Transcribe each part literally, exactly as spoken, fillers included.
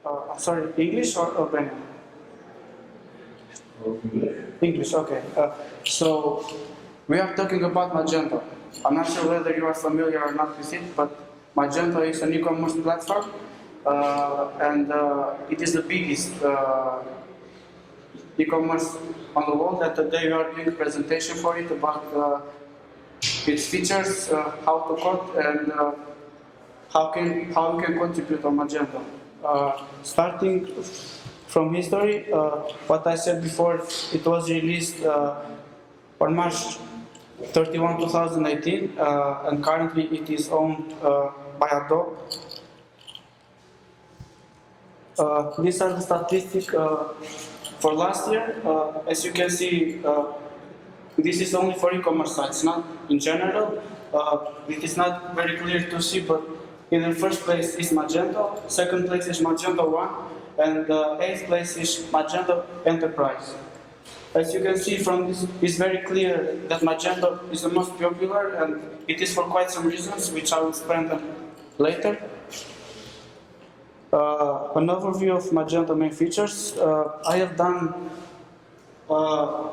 Uh, I'm sorry, English or Albanian? English, okay. Uh, so, we are talking about Magento. I'm not sure whether you are familiar or not with it, but Magento is an e-commerce platform, uh, and uh, it is the biggest uh, e-commerce on the world. And today we are doing a presentation for it about uh, its features, uh, how to code, and uh, how can how we can contribute on Magento. Uh, starting from history, uh, what I said before, it was released uh, on March thirty-first, two thousand eighteen, uh, and currently it is owned uh, by Adobe. Uh, these are the statistics uh, for last year. Uh, as you can see, uh, this is only for e-commerce sites, not in general. Uh, it is not very clear to see, but in the first place is Magento, second place is Magento one, and the eighth place is Magento Enterprise. As you can see from this, it's very clear that Magento is the most popular, and it is for quite some reasons, which I will explain later. Uh, an overview of Magento main features. Uh, I have done uh,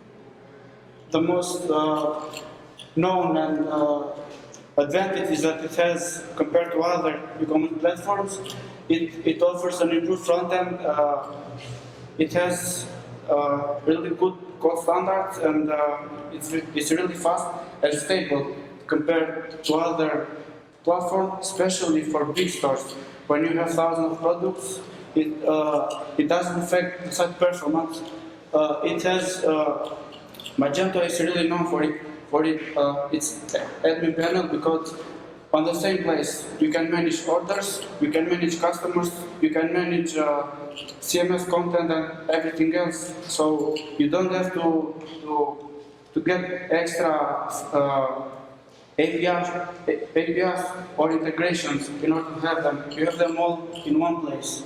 the most uh, known and uh, advantages that it has compared to other e-commerce platforms. It, it offers an improved front end. Uh, it has uh, really good code standards, and uh, it's, it's really fast and stable compared to other platforms, especially for big stores. When you have thousands of products, it, uh, it doesn't affect the site performance. Uh, it has, uh, Magento is really known for it, for it, uh, its admin panel, because on the same place you can manage orders, you can manage customers, you can manage uh, C M S content and everything else. So you don't have to to, to get extra uh, A P Is, A P Is or integrations in order to have them. You have them all in one place.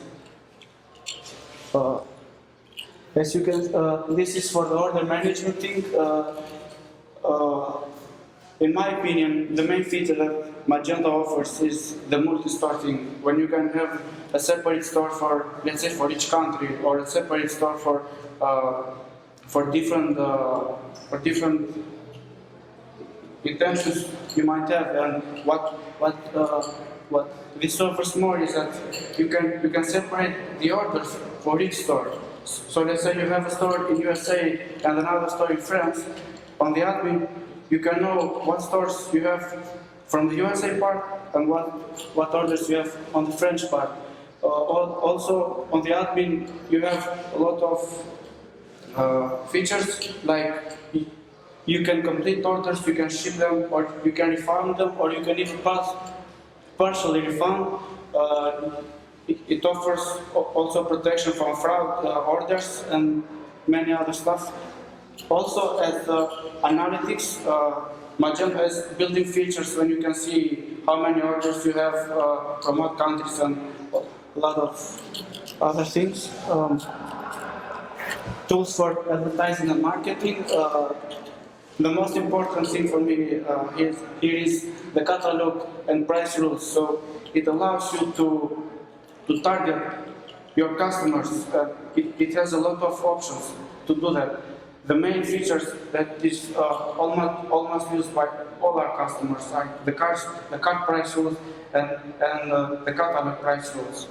Uh, as you can, uh, this is for the order management thing. Uh, uh, in my opinion, the main feature that Magento offers is the multi-store thing. When you can have a separate store for, let's say, for each country, or a separate store for uh, for different uh, for different intentions you might have, and what what uh, what this offers more is that you can you can separate the orders for each store. So let's say you have a store in U S A and another store in France. On the admin, you can know what stores you have from the U S A part and what what orders you have on the French part. Uh, also, on the admin, you have a lot of uh, features like you can complete orders, you can ship them, or you can refund them, or you can even pass partially refund. Uh, it, it offers also protection from fraud uh, orders and many other stuff. Also, as uh, analytics, uh, Magento has built-in features when you can see how many orders you have uh, from what countries and a lot of other things. Um, tools for advertising and marketing. Uh, The most important thing for me uh, is, here is the catalog and price rules. So it allows you to, to target your customers. Uh, it, it has a lot of options to do that. The main features that is uh, almost, almost used by all our customers are the cart, the cart price rules and, and uh, the catalog price rules.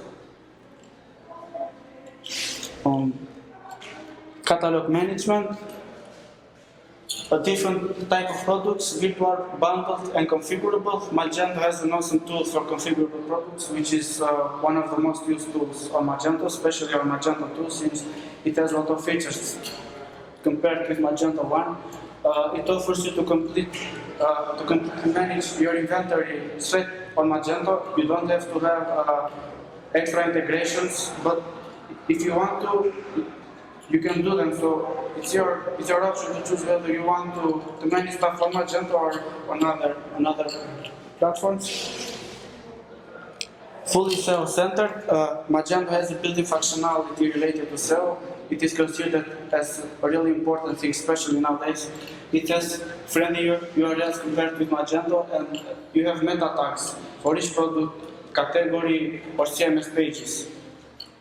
Um, catalog management. A different type of products, virtual, bundled, and configurable. Magento has an awesome tool for configurable products, which is uh, one of the most used tools on Magento, especially on Magento two, since it has a lot of features compared with Magento one. Uh, it offers you to complete uh, to completely manage your inventory straight on Magento. You don't have to have uh, extra integrations, but if you want to, you can do them. So it's your it's your option to choose whether you want to, to manage stuff on Magento or on other another platforms. Fully S E O-centered, uh, Magento has a built-in functionality related to S E O. It is considered as a really important thing, especially nowadays. It has friendly U R Ls compared with Magento, and you have meta tags for each product, category, or C M S pages.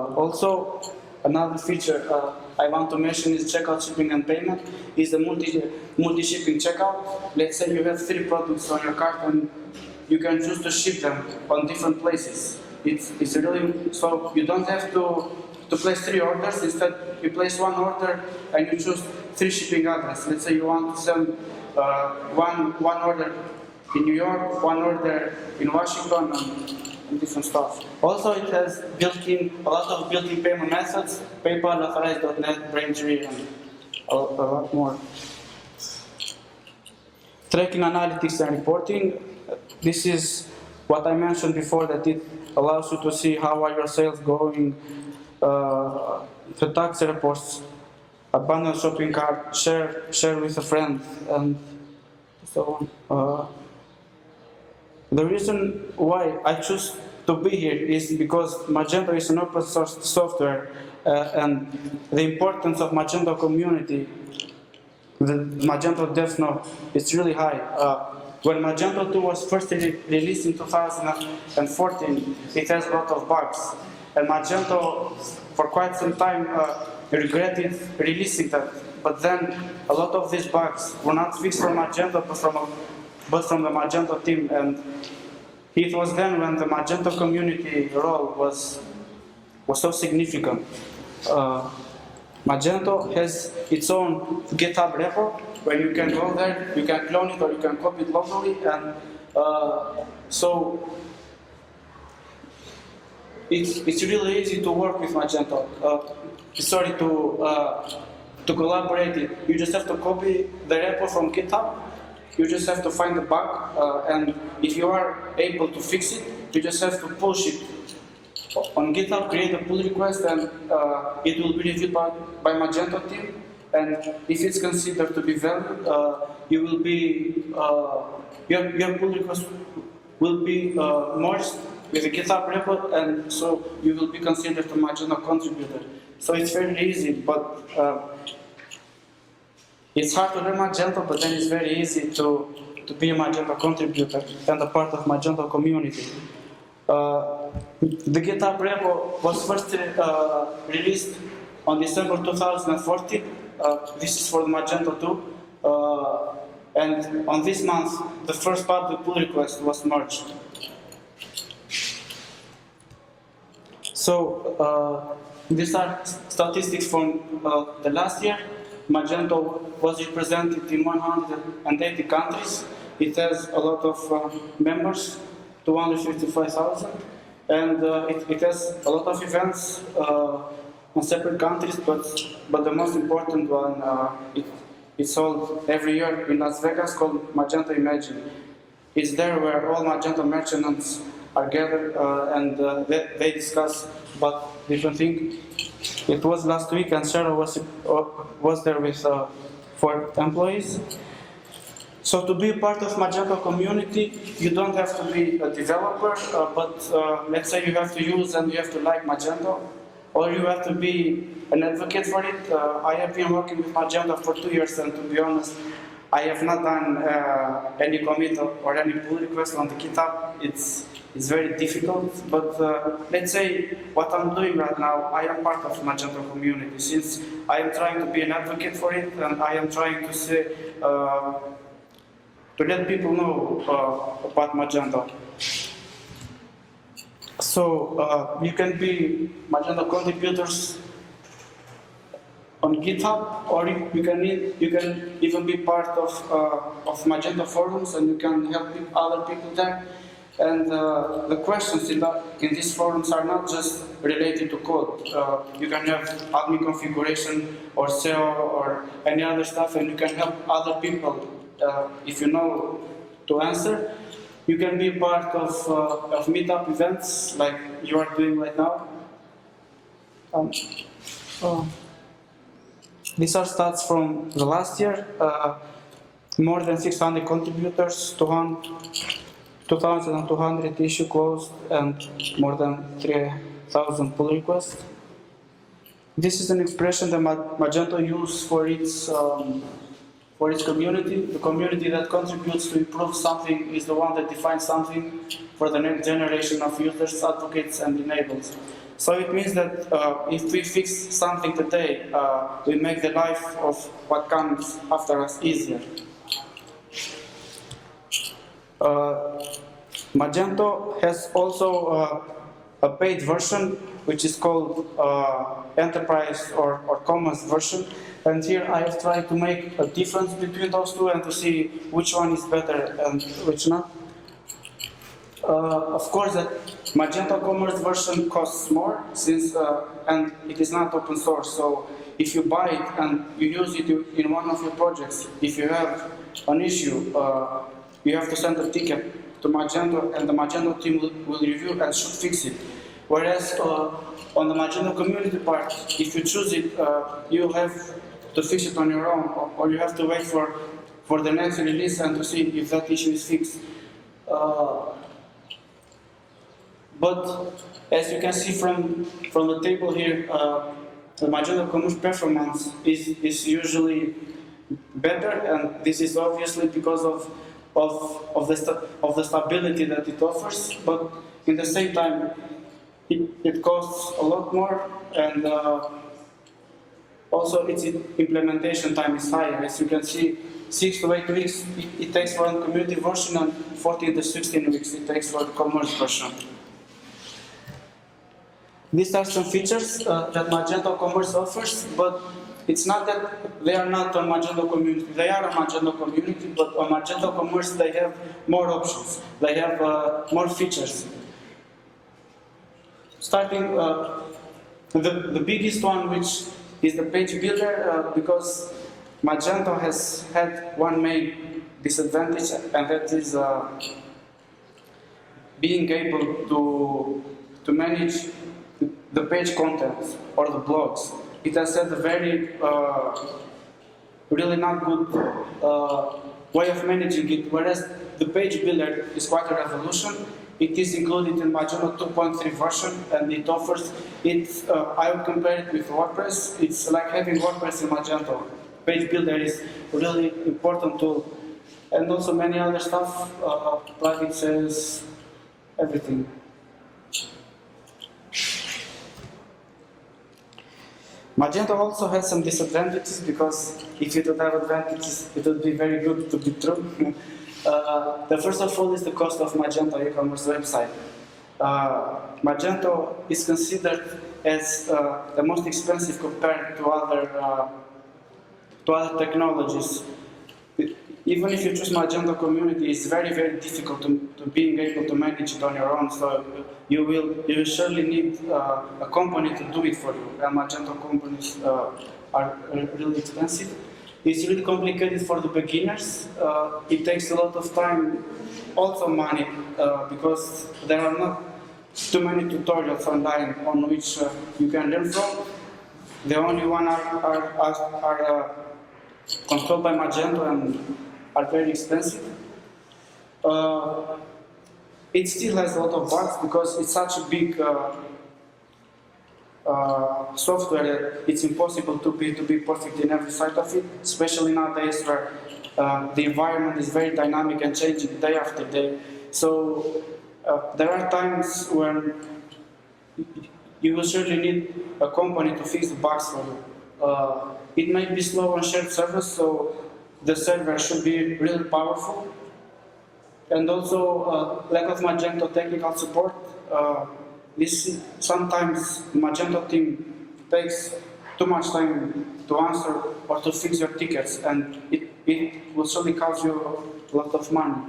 also, another feature uh, I want to mention is checkout, shipping, and payment. Is the multi multi shipping checkout. Let's say you have three products on your cart and you can choose to ship them on different places. It's it's really so you don't have to to place three orders. Instead, you place one order and you choose three shipping addresses. Let's say you want to send uh, one one order in New York, one order in Washington, and, and different stuff. Also, it has built-in a lot of built-in payment methods: PayPal, Authorize dot net, Braintree, and a, a lot more. Tracking, analytics, and reporting. This is what I mentioned before, that it allows you to see how are your sales going, uh, the tax reports, abandoned shopping cart, share share with a friend, and so on. Uh, the reason why I choose to be here is because Magento is an open source software, uh, and the importance of Magento community, the Magento DevNote, is really high. Uh, when Magento two was first re released in two thousand fourteen, it has a lot of bugs, and Magento for quite some time uh, regretted releasing that. But then a lot of these bugs were not fixed from Magento, but from a, but from the Magento team, and it was then when the Magento community role was was so significant. Uh, Magento has its own GitHub repo where you can go there, you can clone it or you can copy it locally, and uh, so it's it's really easy to work with Magento. Uh, sorry to uh, to collaborate it. You just have to copy the repo from GitHub. You just have to find the bug, uh, and if you are able to fix it, you just have to push it on GitHub, create a pull request, and uh, it will be reviewed by, by Magento team. And if it's considered to be valid, uh, you will be uh, your your pull request will be uh, merged with the GitHub repo, and so you will be considered a Magento contributor. So it's very easy, but uh, it's hard to learn Magento, but then it's very easy to, to be a Magento contributor and a part of Magento community. Uh, the GitHub repo was first uh, released on December two thousand fourteen. Uh, this is for the Magento two. Uh, and on this month, the first public pull request was merged. So uh, these are statistics from uh, the last year. Magento was represented in one hundred eighty countries. It has a lot of uh, members, two hundred fifty-five thousand, and uh, it, it has a lot of events uh, on separate countries, but, but the most important one, uh, it, it's held every year in Las Vegas, called Magento Imagine. It's there where all Magento merchants are gathered uh, and uh, they, they discuss about different things. It was last week, and Sarah was uh, was there with uh, four employees. So to be part of Magento community, you don't have to be a developer, uh, but uh, let's say you have to use and you have to like Magento, or you have to be an advocate for it. Uh, I have been working with Magento for two years, and to be honest, I have not done uh, any commit or any pull request on the GitHub. It's It's very difficult, but uh, let's say what I'm doing right now, I am part of the Magento community, since I am trying to be an advocate for it, and I am trying to say, uh, to let people know uh, about Magento. So uh, you can be Magento contributors on GitHub, or you can you can even be part of uh, of Magento forums, and you can help other people there. And uh, the questions in, the, in these forums are not just related to code. Uh, you can have admin configuration or S E O or any other stuff, and you can help other people uh, if you know to answer. You can be part of, uh, of meetup events like you are doing right now. Um, uh, these are stats from the last year. Uh, more than six hundred contributors, two thousand two hundred issue closed, and more than three thousand pull requests. This is an expression that Magento uses for its um, for its community. The community that contributes to improve something is the one that defines something for the next generation of users, advocates, and enables. So it means that uh, if we fix something today, uh, we make the life of what comes after us easier. Uh, Magento has also uh, a paid version which is called uh, Enterprise or, or Commons version, and here I have tried to make a difference between those two and to see which one is better and which not. Uh, of course, that Magento Commerce version costs more since uh, and it is not open source. So if you buy it and you use it in one of your projects, if you have an issue, uh, you have to send a ticket to Magento, and the Magento team will, will review and should fix it. Whereas uh, on the Magento community part, if you choose it, uh, you have to fix it on your own, or, or you have to wait for for the next release and to see if that issue is fixed. Uh, But as you can see from, from the table here, uh, the Magento Commerce performance is, is usually better, and this is obviously because of, of, of, the, sta of the stability that it offers, but in the same time, it, it costs a lot more, and uh, also its implementation time is higher. As you can see, six to eight weeks it, it takes for the community version, and fourteen to sixteen weeks it takes for the commerce version. These are some features uh, that Magento Commerce offers, but it's not that they are not on Magento Community. They are on Magento Community, but on Magento Commerce they have more options. They have uh, more features. Starting uh, the, the biggest one, which is the page builder, uh, because Magento has had one main disadvantage, and that is uh, being able to, to manage the page content or the blogs. It has had a very, uh, really not good uh, way of managing it, whereas the page builder is quite a revolution. It is included in Magento two point three version, and it offers, it, uh, I would compare it with WordPress. It's like having WordPress in Magento. Page builder is a really important tool. And also many other stuff, uh, plugins, everything. Magento also has some disadvantages, because if you don't have advantages, it would be very good to be true. uh, the first of all is the cost of Magento e-commerce website. Uh, Magento is considered as uh, the most expensive compared to other uh, to other technologies. Even if you choose Magento Community, it's very, very difficult to, to being able to manage it on your own. So you will, you will surely need uh, a company to do it for you. And Magento companies uh, are really expensive. It's really complicated for the beginners. Uh, it takes a lot of time, also money, uh, because there are not too many tutorials online on which uh, you can learn from. The only one are, are, are, are uh, controlled by Magento and are very expensive. Uh, it still has a lot of bugs because it's such a big uh, uh, software that it's impossible to be to be perfect in every side of it, especially nowadays where uh, the environment is very dynamic and changing day after day. So uh, there are times when you will surely need a company to fix the bugs for you. Uh, it may be slow on shared servers, so the server should be really powerful. And also uh, lack of Magento technical support. Uh, this sometimes Magento team takes too much time to answer or to fix your tickets, and it, it will surely cost you a lot of money.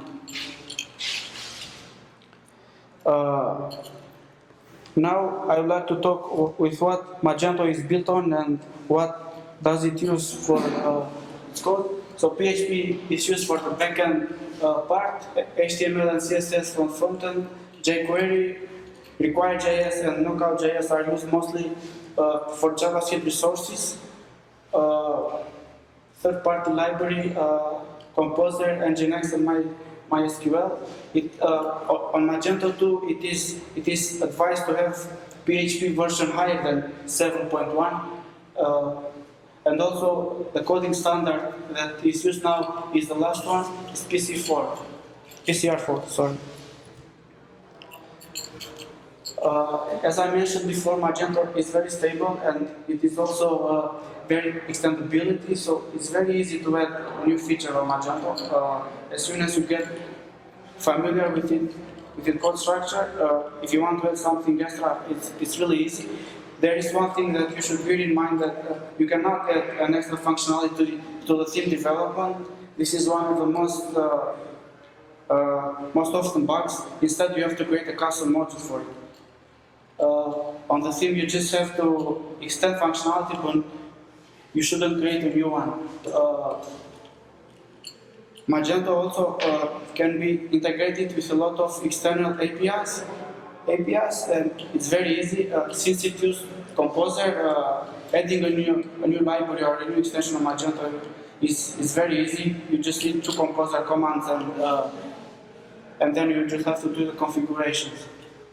Uh, now I would like to talk with what Magento is built on and what does it use for uh, its code. So P H P is used for the backend uh, part, H T M L and C S S from frontend, jQuery, Require.js and Knockout.js are used mostly uh, for JavaScript resources. Uh, Third-party library, uh, Composer, Nginx, and My, MySQL. It, uh, on Magento two, it is it is advised to have P H P version higher than seven point one. Uh, And also, the coding standard that is used now is the last one, is P C four, P C R four, sorry. Uh, as I mentioned before, Magento is very stable and it is also uh, very extendability, so it's very easy to add a new feature on Magento. Uh, as soon as you get familiar with it, with the code structure, uh, if you want to add something extra, it's, it's really easy. There is one thing that you should bear in mind, that uh, you cannot add an extra functionality to the, to the theme development. This is one of the most uh, uh, most often bugs. Instead, you have to create a custom module for it. Uh, on the theme, you just have to extend functionality, but you shouldn't create a new one. Uh, Magento also uh, can be integrated with a lot of external A P Is. A P Is, and it's very easy uh, since it uses Composer. Uh, adding a new a new library or a new extension of Magento is is very easy. You just need two Composer commands, and uh, and then you just have to do the configurations.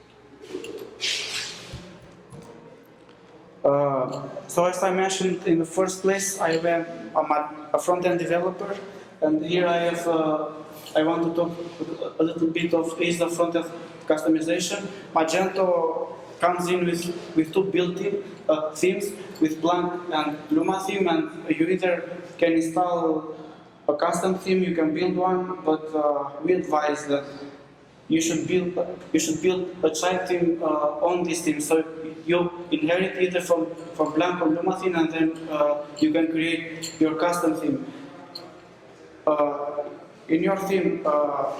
Uh, so as I mentioned in the first place, I am a, a front-end developer, and here I have uh, I want to talk a little bit of is the front-end customization. Magento comes in with, with two built-in uh, themes, with Blank and Luma theme, and you either can install a custom theme, you can build one, but uh, we advise that you should build you should build a child theme uh, on this theme. So you inherit either from, from Blank or Luma theme, and then uh, you can create your custom theme. Uh, in your theme, uh,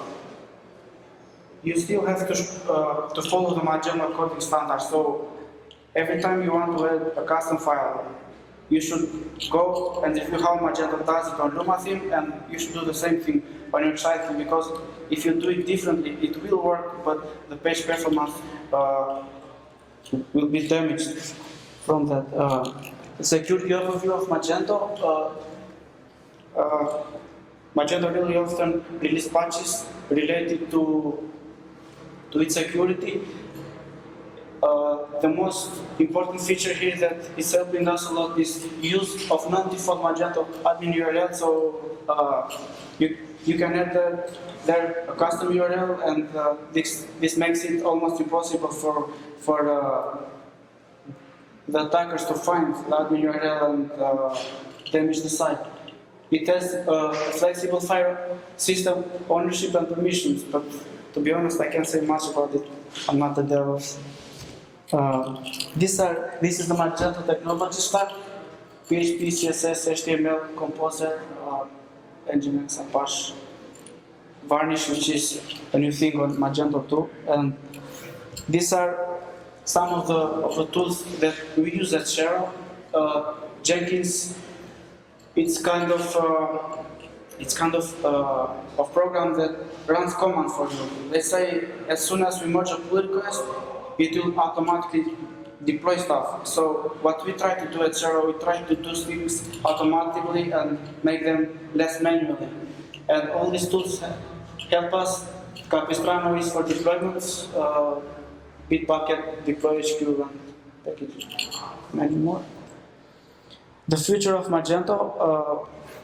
you still have to, uh, to follow the Magento coding standard. So every time you want to add a custom file, you should go and review how Magento does it on Luma theme, and you should do the same thing on your child theme, because if you do it differently, it will work, but the page performance uh, will be damaged from that. Uh, the security overview of Magento. Uh, uh, Magento really often release patches related to to its security. Uh, the most important feature here that is helping us a lot is use of non-default Magento admin U R L. So uh, you you can add the, there a custom U R L, and uh, this this makes it almost impossible for for uh, the attackers to find the admin U R L and uh, damage the site. It has a flexible file system ownership and permissions, but to be honest, I can't say much about it. I'm not a DevOps. Uh, these are, this is the Magento technology stack: P H P, C S S, H T M L, Composer, uh, Nginx, Apache, Varnish, which is a new thing on Magento two. And these are some of the of the tools that we use at Shero. Uh, Jenkins. It's kind of uh, it's kind of uh, a program that runs commands for you. Let's say as soon as we merge a pull request, it will automatically deploy stuff. So what we try to do at Shero, we try to do things automatically and make them less manually. And all these tools help us. Capistrano is for deployments, uh, Bitbucket, Deploy H Q, and package, many more. The future of Magento uh,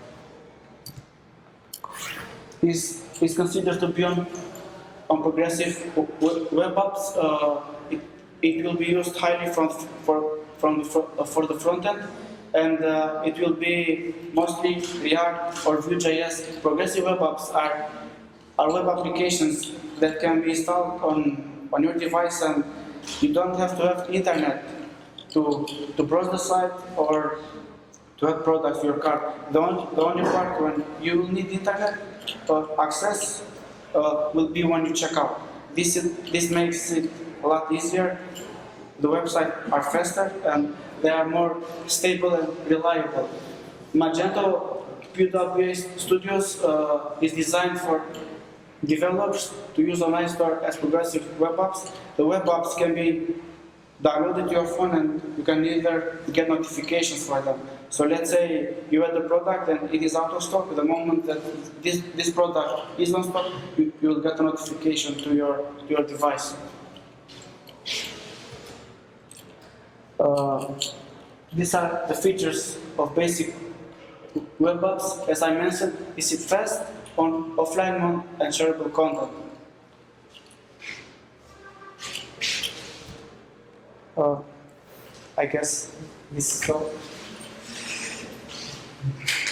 is, is considered to be on, on progressive web apps. Uh, it, it will be used highly from, for, from the, for the front end, and uh, it will be mostly React or Vue.js. Progressive web apps are, are web applications that can be installed on, on your device, and you don't have to have internet to, to browse the site or to add products to your cart. The only, the only part when you will need internet uh, access uh, will be when you check out. This, is, this makes it a lot easier. The websites are faster and they are more stable and reliable. Magento P W A Studios uh, is designed for developers to use on iStore as progressive web apps. The web apps can be downloaded to your phone, and you can either get notifications for them. So let's say you add the product and it is out of stock. The moment that this, this product is on stock, you, you will get a notification to your, to your device. Uh, these are the features of basic web apps. As I mentioned, is it fast on offline mode and shareable content. Uh, I guess this is all.